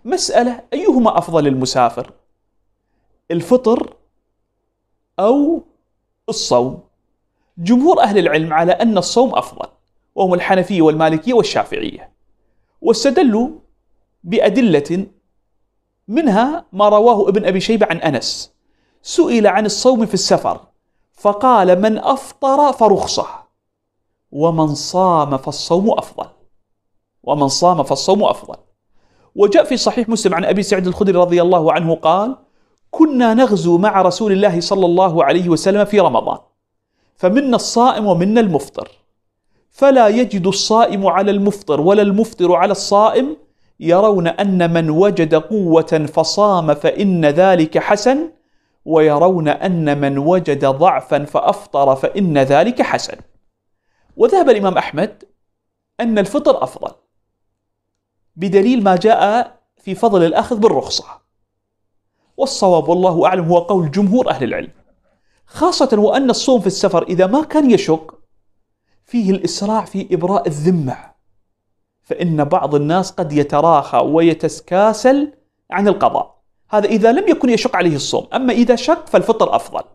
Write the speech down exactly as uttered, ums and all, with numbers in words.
مسألة: أيهما أفضل للمسافر، الفطر أو الصوم؟ جمهور أهل العلم على أن الصوم أفضل، وهم الحنفية والمالكية والشافعية، واستدلوا بأدلة منها ما رواه ابن أبي شيبة عن أنس، سئل عن الصوم في السفر فقال: من أفطر فرخصة، ومن صام فالصوم أفضل، ومن صام فالصوم أفضل. وجاء في صحيح مسلم عن أبي سعيد الخدري رضي الله عنه قال: كنا نغزو مع رسول الله صلى الله عليه وسلم في رمضان، فمنا الصائم ومنا المفطر، فلا يجد الصائم على المفطر ولا المفطر على الصائم، يرون أن من وجد قوة فصام فإن ذلك حسن، ويرون أن من وجد ضعفا فأفطر فإن ذلك حسن. وذهب الإمام أحمد أن الفطر أفضل بدليل ما جاء في فضل الأخذ بالرخصة، والصواب والله أعلم هو قول جمهور أهل العلم، خاصة وأن الصوم في السفر إذا ما كان يشق فيه الإسراع في إبراء الذمة، فإن بعض الناس قد يتراخى ويتكاسل عن القضاء، هذا إذا لم يكن يشق عليه الصوم، أما إذا شق فالفطر أفضل.